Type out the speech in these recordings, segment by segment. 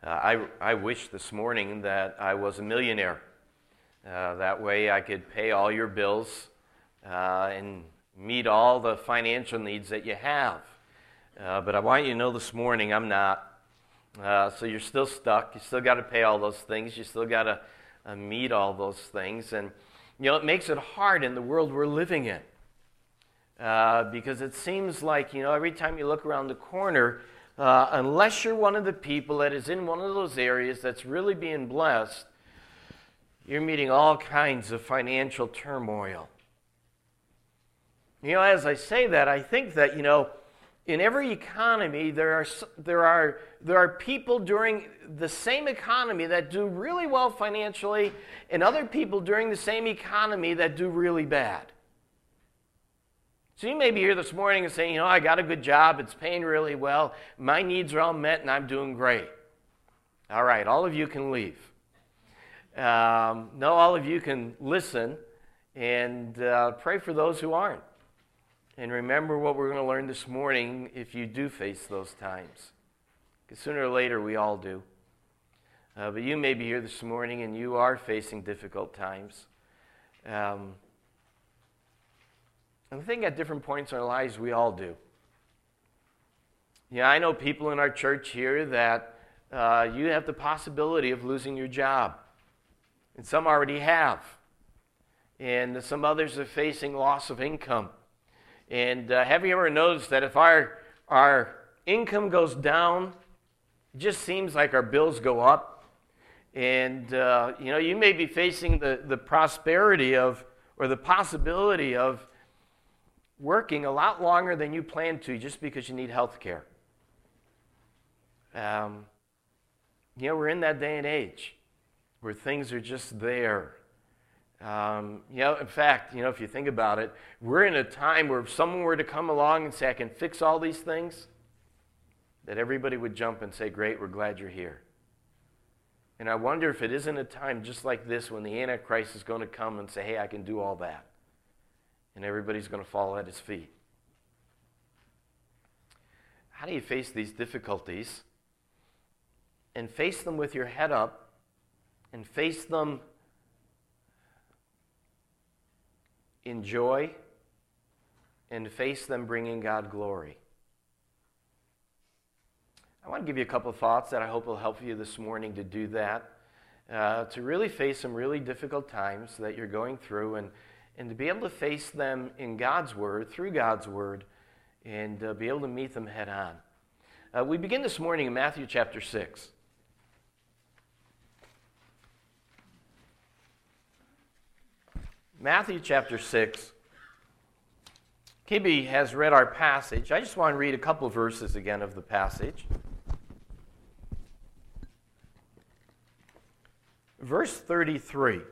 I wish this morning that I was a millionaire. That way I could pay all your bills and meet all the financial needs that you have. But I want you to know this morning I'm not. So you're still stuck. You still got to pay all those things. You still got to meet all those things. And, it makes it hard in the world we're living in. Because it seems like, every time you look around the corner, unless you're one of the people that is in one of those areas that's really being blessed, you're meeting all kinds of financial turmoil. As I say that, I think that, in every economy, there are people during the same economy that do really well financially, and other people during the same economy that do really bad. So you may be here this morning and saying, I got a good job, it's paying really well, my needs are all met, and I'm doing great. All right, all of you can leave. No, all of you can listen and pray for those who aren't. And remember what we're going to learn this morning if you do face those times. Because sooner or later we all do. But you may be here this morning and you are facing difficult times. And I think at different points in our lives we all do. I know people in our church here that you have the possibility of losing your job. And some already have. And some others are facing loss of income. And have you ever noticed that if our income goes down, it just seems like our bills go up? And, you may be facing the prosperity of, or the possibility of working a lot longer than you plan to just because you need health care. We're in that day and age where things are just there. In fact, if you think about it, we're in a time where if someone were to come along and say, I can fix all these things, that everybody would jump and say, great, we're glad you're here. And I wonder if it isn't a time just like this when the Antichrist is going to come and say, hey, I can do all that. And everybody's going to fall at his feet. How do you face these difficulties? And face them with your head up, and face them in joy, and face them bringing God glory. I want to give you a couple of thoughts that I hope will help you this morning to do that, to really face some really difficult times that you're going through, and to be able to face them in God's Word, through God's Word, and be able to meet them head on. We begin this morning in Matthew chapter 6. Matthew chapter 6. Kibbe has read our passage. I just want to read a couple of verses again of the passage. Verse 33.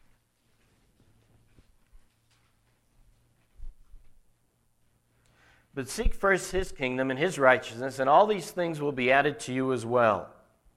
But seek first his kingdom and his righteousness, and all these things will be added to you as well.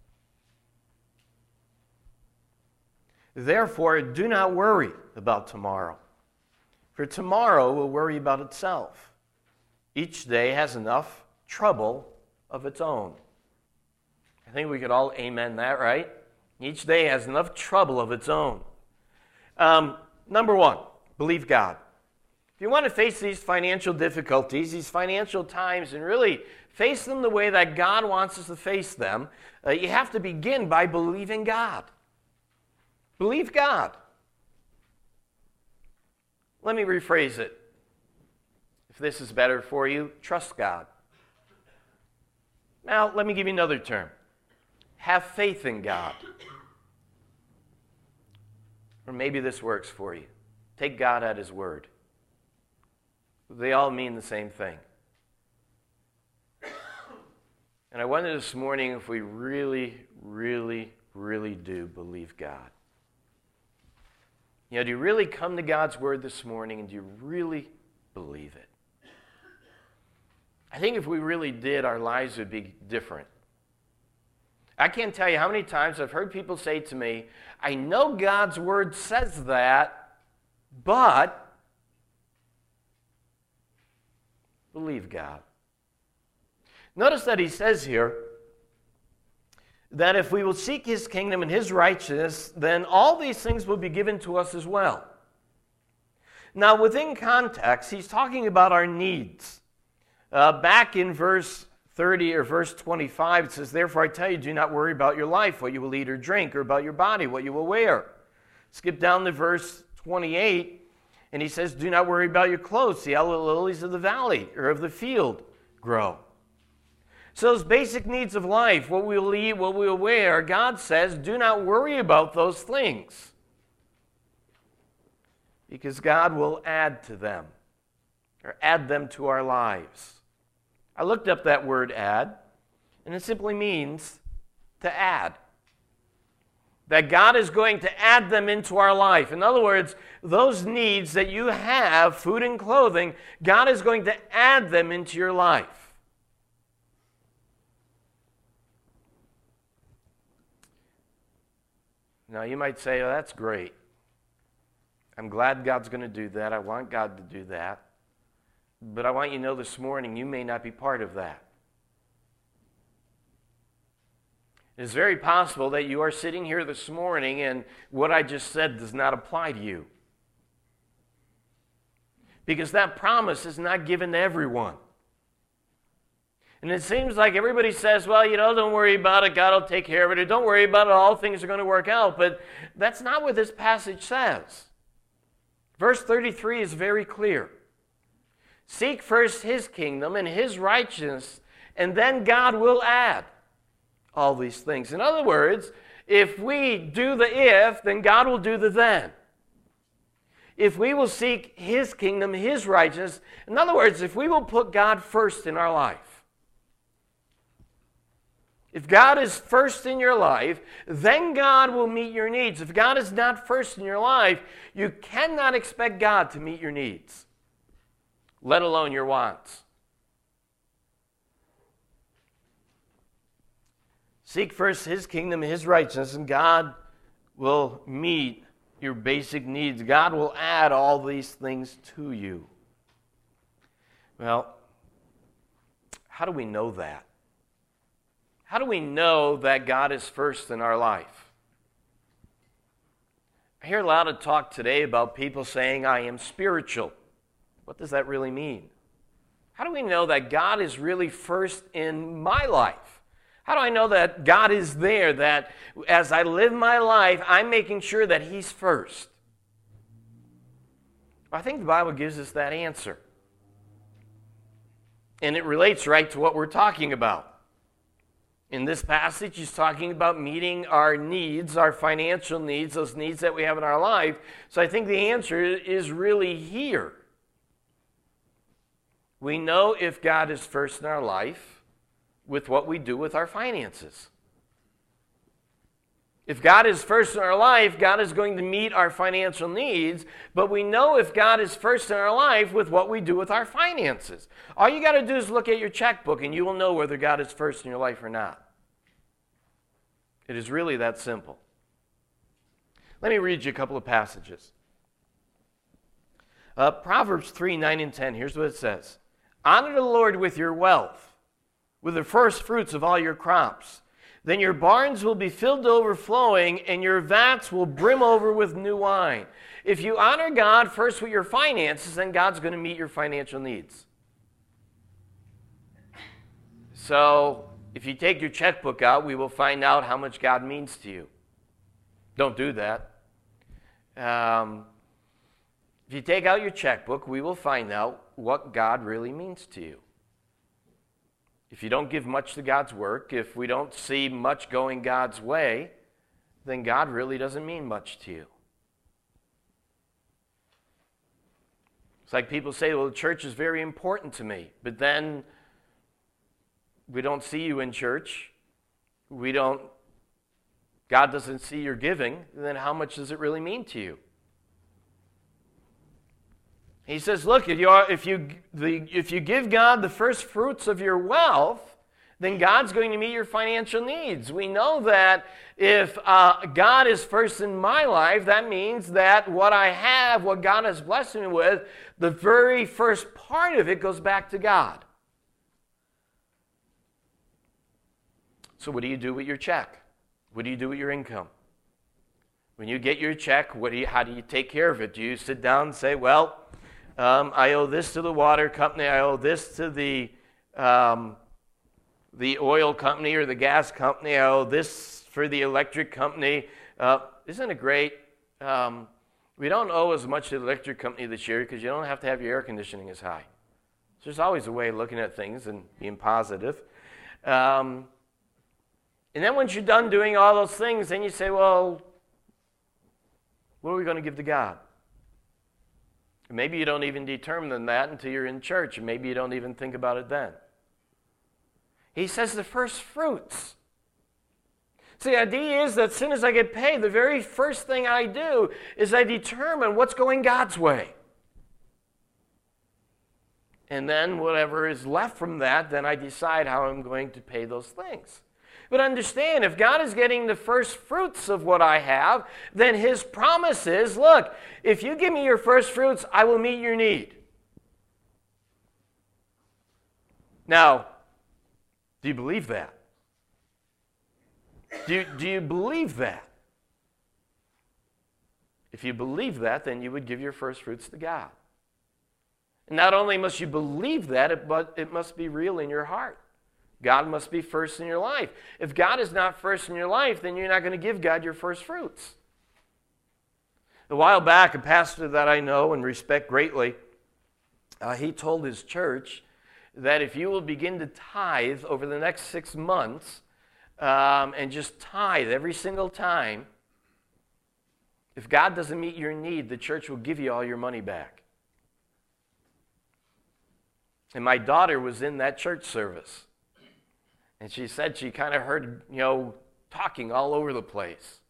Therefore, do not worry about tomorrow, for tomorrow will worry about itself. Each day has enough trouble of its own. I think we could all amen that, right? Each day has enough trouble of its own. Number one, believe God. If you want to face these financial difficulties, these financial times, and really face them the way that God wants us to face them, you have to begin by believing God. Believe God. Let me rephrase it. If this is better for you, trust God. Now, let me give you another term. Have faith in God. Or maybe this works for you. Take God at His word. They all mean the same thing. And I wonder this morning if we really, really, really do believe God. Do you really come to God's word this morning, and do you really believe it? I think if we really did, our lives would be different. I can't tell you how many times I've heard people say to me, I know God's word says that, but believe God. Notice that he says here, that if we will seek his kingdom and his righteousness, then all these things will be given to us as well. Now, within context, he's talking about our needs. Back in verse 30 or verse 25, it says, "Therefore I tell you, do not worry about your life, what you will eat or drink, or about your body, what you will wear." Skip down to verse 28, and he says, "Do not worry about your clothes. See how the lilies of the valley or of the field grow." So those basic needs of life, what we will eat, what we will wear, God says, do not worry about those things, because God will add to them, or add them to our lives. I looked up that word add, and it simply means to add. That God is going to add them into our life. In other words, those needs that you have, food and clothing, God is going to add them into your life. Now you might say, "Oh, that's great. I'm glad God's going to do that. I want God to do that." But I want you to know this morning, you may not be part of that. It's very possible that you are sitting here this morning and what I just said does not apply to you. Because that promise is not given to everyone. And it seems like everybody says, "Well, don't worry about it. God will take care of it. Or don't worry about it. All things are going to work out." But that's not what this passage says. Verse 33 is very clear. Seek first his kingdom and his righteousness, and then God will add all these things. In other words, if we do the if, then God will do the then. If we will seek his kingdom, his righteousness, in other words, if we will put God first in our life. If God is first in your life, then God will meet your needs. If God is not first in your life, you cannot expect God to meet your needs, let alone your wants. Seek first his kingdom, his righteousness, and God will meet your basic needs. God will add all these things to you. Well, how do we know that? How do we know that God is first in our life? I hear a lot of talk today about people saying, "I am spiritual." What does that really mean? How do we know that God is really first in my life? How do I know that God is there, that as I live my life, I'm making sure that he's first? I think the Bible gives us that answer. And it relates right to what we're talking about. In this passage, he's talking about meeting our needs, our financial needs, those needs that we have in our life. So I think the answer is really here. We know if God is first in our life with what we do with our finances. If God is first in our life, God is going to meet our financial needs, but we know if God is first in our life with what we do with our finances. All you got to do is look at your checkbook and you will know whether God is first in your life or not. It is really that simple. Let me read you a couple of passages. Proverbs 3, 9 and 10, here's what it says. Honor the Lord with your wealth, with the first fruits of all your crops. Then your barns will be filled to overflowing, and your vats will brim over with new wine. If you honor God first with your finances, then God's going to meet your financial needs. So, if you take your checkbook out, we will find out how much God means to you. Don't do that. If you take out your checkbook, we will find out what God really means to you. If you don't give much to God's work, if we don't see much going God's way, then God really doesn't mean much to you. It's like people say, well, the church is very important to me, but then we don't see you in church. God doesn't see your giving, then how much does it really mean to you? He says, look, if you give God the first fruits of your wealth, then God's going to meet your financial needs. We know that if God is first in my life, that means that what I have, what God has blessed me with, the very first part of it goes back to God. So what do you do with your check? What do you do with your income? When you get your check, how do you take care of it? Do you sit down and say, well, I owe this to the water company, I owe this to the oil company or the gas company, I owe this for the electric company. Isn't it great? We don't owe as much to the electric company this year because you don't have to have your air conditioning as high. So there's always a way of looking at things and being positive. And then once you're done doing all those things, then you say, well, what are we going to give to God? Maybe you don't even determine that until you're in church, and maybe you don't even think about it then. He says the first fruits. So the idea is that as soon as I get paid, the very first thing I do is I determine what's going God's way. And then whatever is left from that, then I decide how I'm going to pay those things. But understand, if God is getting the first fruits of what I have, then His promise is, look, if you give me your first fruits, I will meet your need. Now, do you believe that? Do you believe that? If you believe that, then you would give your first fruits to God. And not only must you believe that, but it must be real in your heart. God must be first in your life. If God is not first in your life, then you're not going to give God your first fruits. A while back, a pastor that I know and respect greatly, he told his church that if you will begin to tithe over the next 6 months, and just tithe every single time, if God doesn't meet your need, the church will give you all your money back. And my daughter was in that church service. And she said she kind of heard, talking all over the place.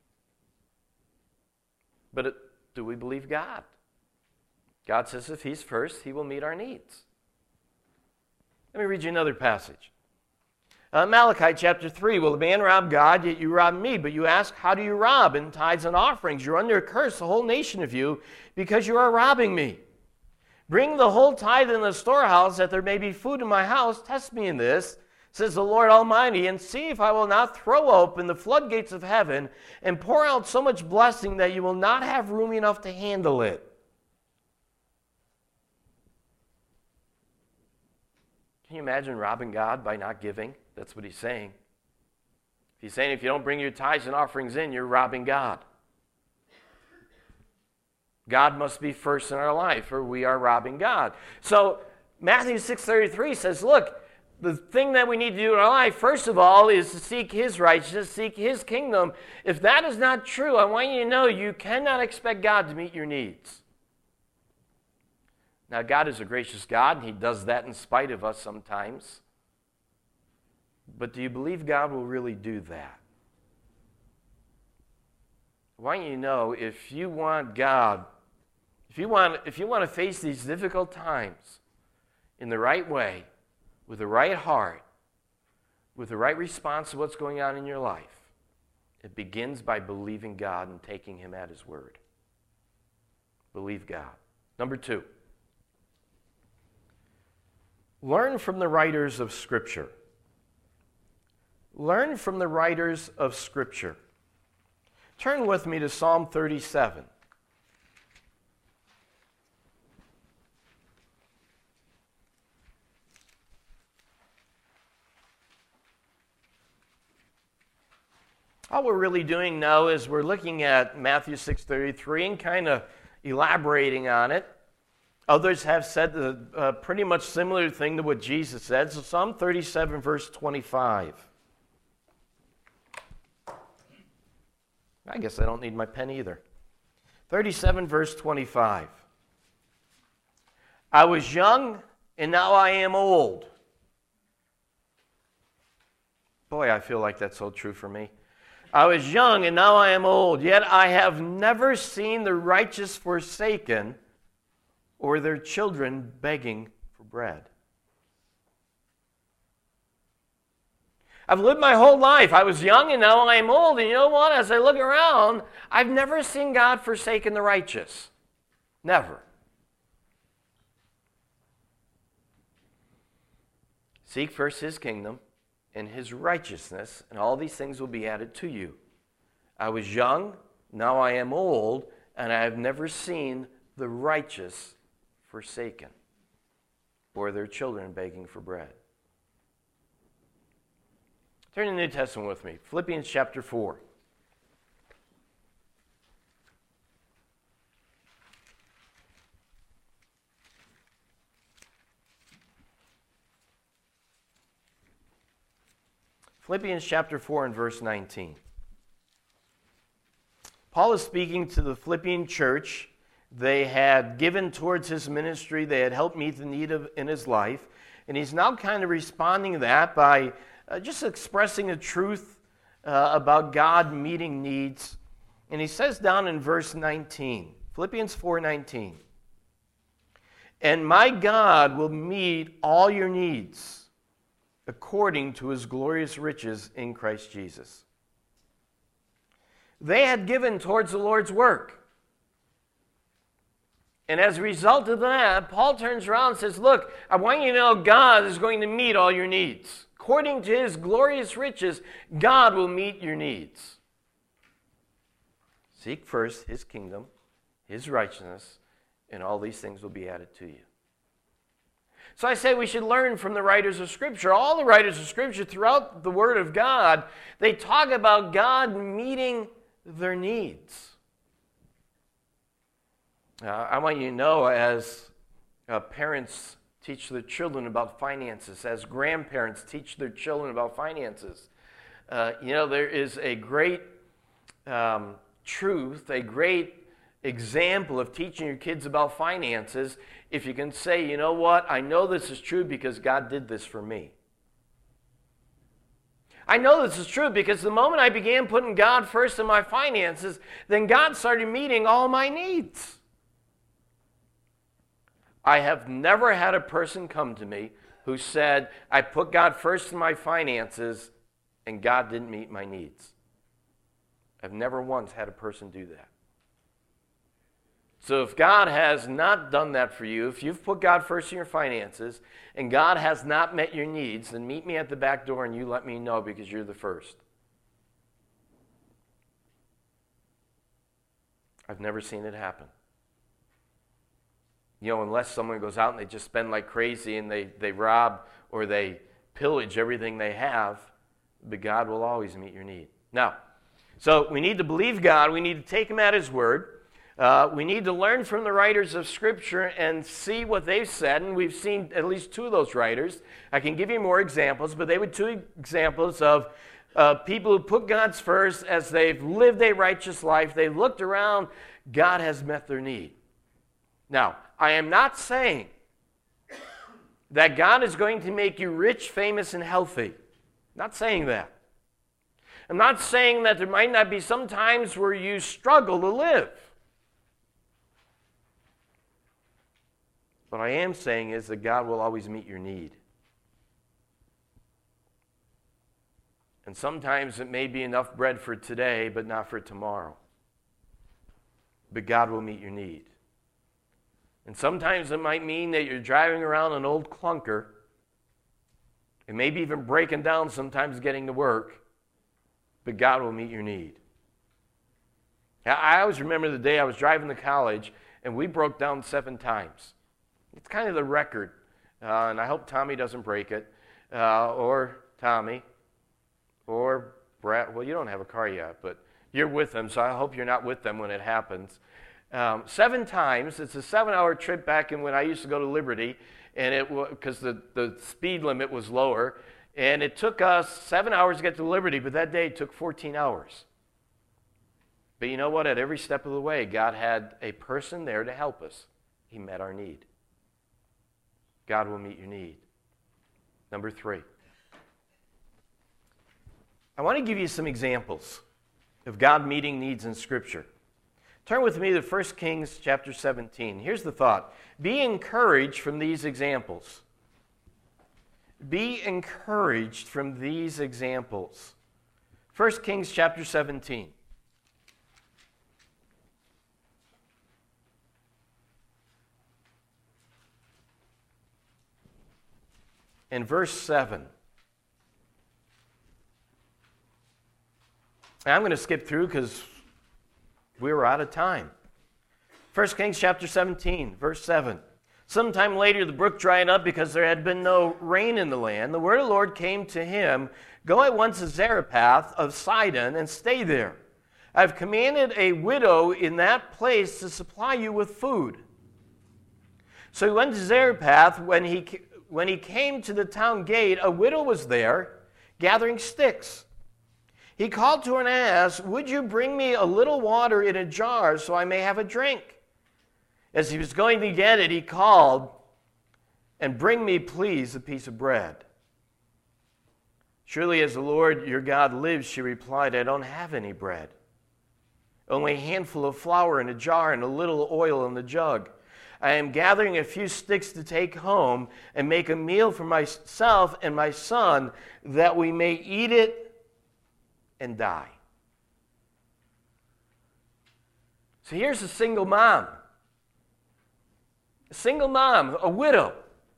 But do we believe God? God says if He's first, He will meet our needs. Let me read you another passage. Malachi chapter 3, will a man rob God, yet you rob me? But you ask, how do you rob? In tithes and offerings. You're under a curse, the whole nation of you, because you are robbing me. Bring the whole tithe in the storehouse, that there may be food in my house. Test me in this, says the Lord Almighty, and see if I will not throw open the floodgates of heaven and pour out so much blessing that you will not have room enough to handle it. Can you imagine robbing God by not giving? That's what He's saying. He's saying if you don't bring your tithes and offerings in, you're robbing God. God must be first in our life, or we are robbing God. So Matthew 6:33 says, look, the thing that we need to do in our life, first of all, is to seek His righteousness, seek His kingdom. If that is not true, I want you to know you cannot expect God to meet your needs. Now, God is a gracious God, and He does that in spite of us sometimes. But do you believe God will really do that? I want you to know, if you want God, if you want to face these difficult times in the right way, with the right heart, with the right response to what's going on in your life, it begins by believing God and taking Him at His word. Believe God. Number 2, learn from the writers of Scripture. Learn from the writers of Scripture. Turn with me to Psalm 37. All we're really doing now is we're looking at Matthew 6:33 and kind of elaborating on it. Others have said a pretty much similar thing to what Jesus said. So Psalm 37, verse 25. I guess I don't need my pen either. 37, verse 25. I was young, and now I am old. Boy, I feel like that's so true for me. I was young, and now I am old, yet I have never seen the righteous forsaken or their children begging for bread. I've lived my whole life. I was young, and now I am old. And you know what? As I look around, I've never seen God forsaken the righteous. Never. Seek first His kingdom and his righteousness, and all these things will be added to you. I was young, now I am old, and I have never seen the righteous forsaken, or their children begging for bread. Turn to the New Testament with me. Philippians chapter 4. Philippians chapter 4 and verse 19. Paul is speaking to the Philippian church. They had given towards his ministry. They had helped meet the need in his life. And he's now kind of responding to that by just expressing the truth about God meeting needs. And he says down in verse 19, Philippians 4:19, and my God will meet all your needs according to his glorious riches in Christ Jesus. They had given towards the Lord's work. And as a result of that, Paul turns around and says, look, I want you to know God is going to meet all your needs. According to his glorious riches, God will meet your needs. Seek first his kingdom, his righteousness, and all these things will be added to you. So I say we should learn from the writers of Scripture. All the writers of Scripture throughout the Word of God, they talk about God meeting their needs. I want you to know, as parents teach their children about finances, as grandparents teach their children about finances, there is a great truth, a great example of teaching your kids about finances if you can say, you know what, I know this is true because God did this for me. I know this is true because the moment I began putting God first in my finances, then God started meeting all my needs. I have never had a person come to me who said, I put God first in my finances and God didn't meet my needs. I've never once had a person do that. So if God has not done that for you, if you've put God first in your finances and God has not met your needs, then meet me at the back door and you let me know because you're the first. I've never seen it happen. Unless someone goes out and they just spend like crazy and they rob or they pillage everything they have, but God will always meet your need. Now, so we need to believe God. We need to take him at his word. We need to learn from the writers of Scripture and see what they've said, and we've seen at least two of those writers. I can give you more examples, but they were two examples of people who put God's first as they've lived a righteous life. They looked around, God has met their need. Now, I am not saying that God is going to make you rich, famous, and healthy. I'm not saying that. I'm not saying that there might not be some times where you struggle to live. What I am saying is that God will always meet your need. And sometimes it may be enough bread for today, but not for tomorrow. But God will meet your need. And sometimes it might mean that you're driving around an old clunker, and maybe even breaking down sometimes getting to work, but God will meet your need. I always remember the day I was driving to college, and we broke down 7 times. It's kind of the record, and I hope Tommy doesn't break it, or Tommy, or Brad. Well, you don't have a car yet, but you're with them, so I hope you're not with them when it happens. 7 times. It's a 7-hour trip back in when I used to go to Liberty, and because the speed limit was lower, and it took us 7 hours to get to Liberty, but that day it took 14 hours. But you know what? At every step of the way, God had a person there to help us. He met our need. God will meet your need. Number 3. I want to give you some examples of God meeting needs in Scripture. Turn with me to 1 Kings chapter 17. Here's the thought. Be encouraged from these examples. Be encouraged from these examples. 1 Kings chapter 17. In verse 7. I'm going to skip through because we were out of time. 1 Kings chapter 17, verse 7. Sometime later, the brook dried up because there had been no rain in the land. The word of the Lord came to him, "Go at once to Zarephath of Sidon and stay there. I have commanded a widow in that place to supply you with food." So he went to Zarephath. When he came to the town gate, a widow was there gathering sticks. He called to her and asked, "Would you bring me a little water in a jar so I may have a drink?" As he was going to get it, he called, "And bring me, please, a piece of bread." "Surely as the Lord your God lives," she replied, "I don't have any bread. Only a handful of flour in a jar and a little oil in the jug. I am gathering a few sticks to take home and make a meal for myself and my son, that we may eat it and die." So here's a single mom. A single mom, a widow.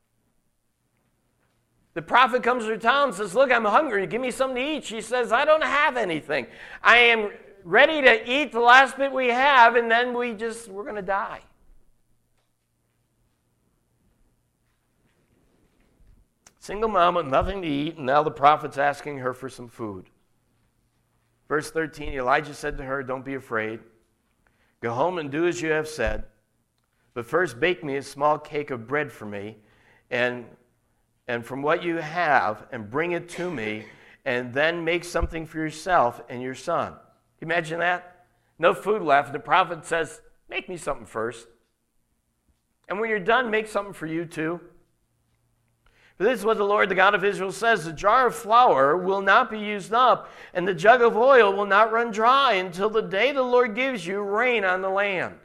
The prophet comes to her town and says, "Look, I'm hungry. Give me something to eat." She says, "I don't have anything. I am ready to eat the last bit we have, and then we're going to die." Single mom with nothing to eat, and now the prophet's asking her for some food. Verse 13, Elijah said to her, "Don't be afraid. Go home and do as you have said. But first bake me a small cake of bread for me, and from what you have, and bring it to me, and then make something for yourself and your son." Can you imagine that? No food left. The prophet says, "Make me something first. And when you're done, make something for you too." But this is what the Lord, the God of Israel, says: "The jar of flour will not be used up, and the jug of oil will not run dry until the day the Lord gives you rain on the land."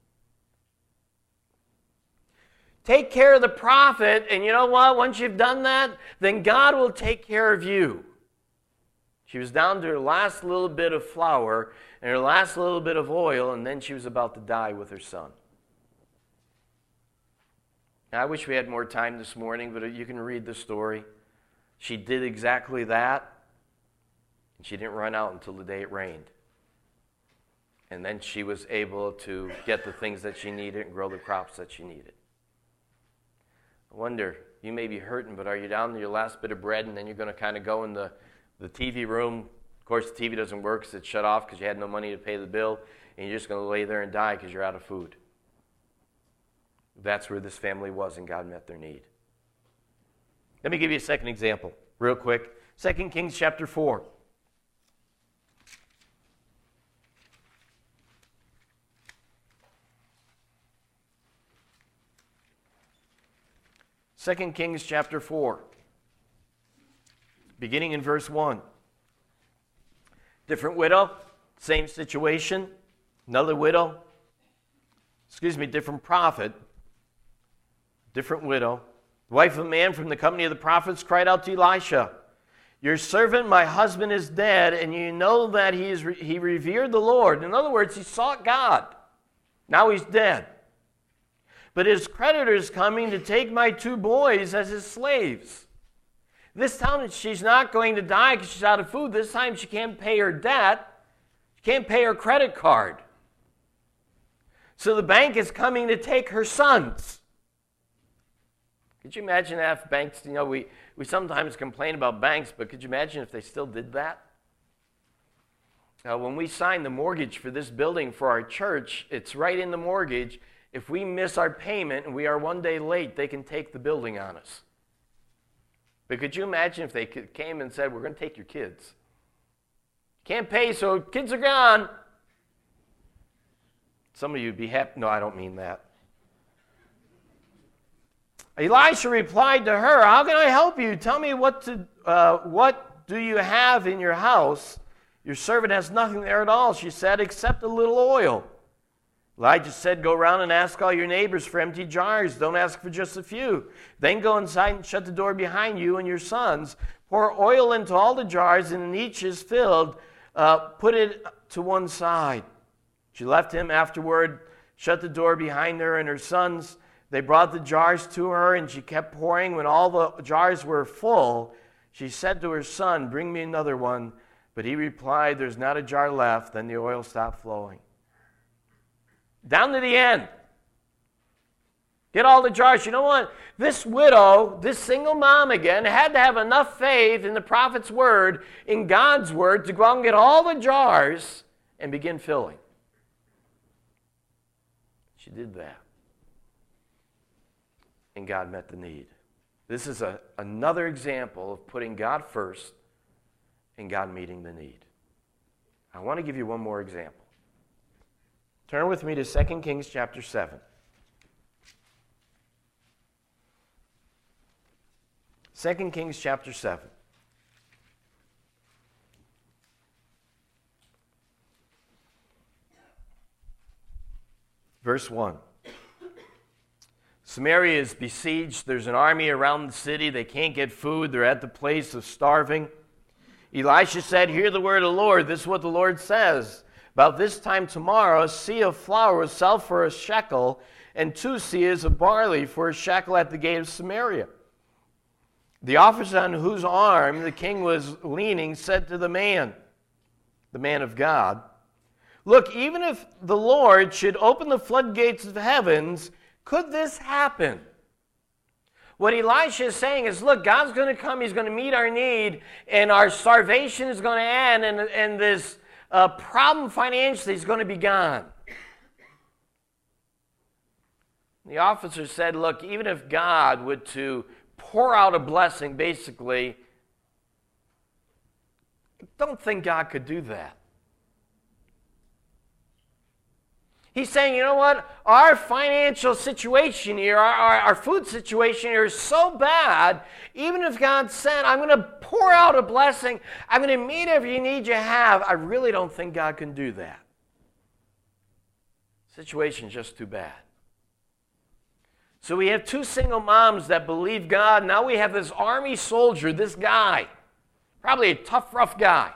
Take care of the prophet, and you know what? Once you've done that, then God will take care of you. She was down to her last little bit of flour and her last little bit of oil, and then she was about to die with her son. Now, I wish we had more time this morning, but you can read the story. She did exactly that, and she didn't run out until the day it rained. And then she was able to get the things that she needed and grow the crops that she needed. I wonder, you may be hurting, but are you down to your last bit of bread, and then you're going to kind of go in the TV room? Of course, the TV doesn't work because it's shut off because you had no money to pay the bill, and you're just going to lay there and die because you're out of food. That's where this family was, and God met their need. Let me give you a second example, real quick. 2 Kings chapter 4. Second Kings chapter 4, beginning in verse 1. Different widow, same situation. Another widow, different prophet, different widow. The wife of a man from the company of the prophets cried out to Elisha, "Your servant, my husband, is dead, and you know that he revered the Lord." In other words, he sought God. Now he's dead. "But his creditor is coming to take my 2 boys as his slaves." This time she's not going to die because she's out of food. This time she can't pay her debt. She can't pay her credit card. So the bank is coming to take her sons. Could you imagine that if banks, we sometimes complain about banks, but could you imagine if they still did that? When we signed the mortgage for this building for our church, it's right in the mortgage. If we miss our payment and we are one day late, they can take the building on us. But could you imagine if they came and said, "We're going to take your kids. Can't pay, so kids are gone." Some of you would be happy. No, I don't mean that. Elisha replied to her, "How can I help you? Tell me what do you have in your house? Your servant has nothing there at all," she said, "except a little oil." Elijah said, "Go around and ask all your neighbors for empty jars. Don't ask for just a few. Then go inside and shut the door behind you and your sons. Pour oil into all the jars, and when each is filled, put it to one side." She left him afterward, shut the door behind her and her sons. They brought the jars to her, and she kept pouring. When all the jars were full, she said to her son, "Bring me another one." But he replied, there's not a jar left. Then the oil stopped flowing. Down to the end. Get all the jars. You know what? This widow, this single mom again, had to have enough faith in the prophet's word, in God's word, to go out and get all the jars and begin filling. She did that. And God met the need. This is another example of putting God first and God meeting the need. I want to give you one more example. Turn with me to 2 Kings chapter 7. 2 Kings chapter 7. Verse 1. Samaria is besieged. There's an army around the city. They can't get food. They're at the place of starving. Elisha said, hear the word of the Lord. This is what the Lord says. About this time tomorrow, a seah of flour will sell for a shekel, and 2 seahs of barley for a shekel at the gate of Samaria. The officer on whose arm the king was leaning said to the man of God, look, even if the Lord should open the floodgates of heavens, could this happen? What Elisha is saying is, look, God's going to come, he's going to meet our need, and our starvation is going to end, and this problem financially is going to be gone. The officer said, look, even if God would to pour out a blessing, basically, I don't think God could do that. He's saying, you know what? Our financial situation here, our food situation here is so bad, even if God said, I'm going to pour out a blessing, I'm going to meet every need you have, I really don't think God can do that. Situation's just too bad. So we have 2 single moms that believe God. Now we have this army soldier, this guy, probably a tough, rough guy,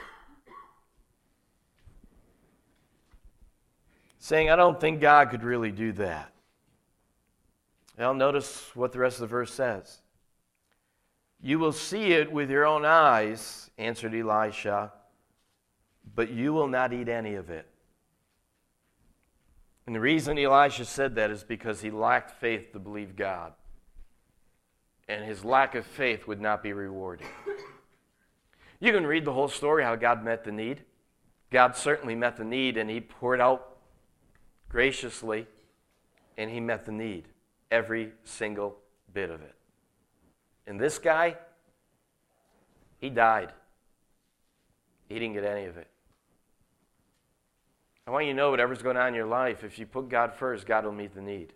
saying, I don't think God could really do that. Now notice what the rest of the verse says. You will see it with your own eyes, answered Elisha, but you will not eat any of it. And the reason Elisha said that is because he lacked faith to believe God. And his lack of faith would not be rewarded. You can read the whole story, how God met the need. God certainly met the need, and he poured out graciously, and he met the need, every single bit of it. And this guy, he died. He didn't get any of it. I want you to know whatever's going on in your life, if you put God first, God will meet the need.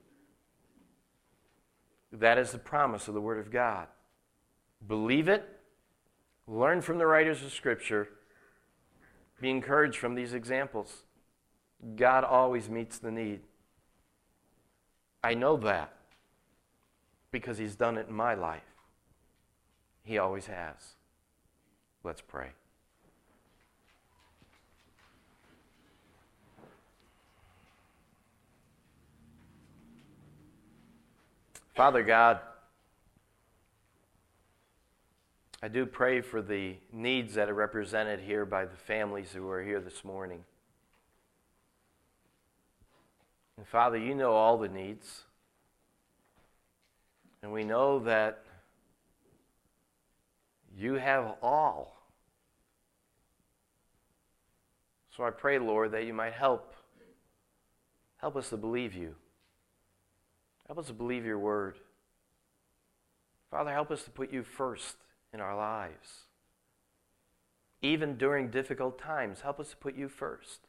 That is the promise of the Word of God. Believe it, learn from the writers of Scripture, be encouraged from these examples. God always meets the need. I know that because he's done it in my life. He always has. Let's pray. Father God, I do pray for the needs that are represented here by the families who are here this morning. And Father, you know all the needs. And we know that you have all. So I pray, Lord, that you might help us to believe you. Help us to believe your word. Father, help us to put you first in our lives. Even during difficult times, help us to put you first.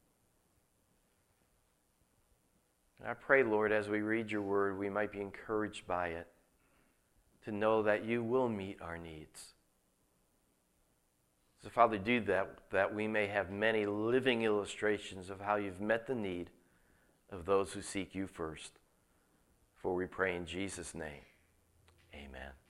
And I pray, Lord, as we read your word, we might be encouraged by it to know that you will meet our needs. So, Father, do that we may have many living illustrations of how you've met the need of those who seek you first. For we pray in Jesus' name, amen.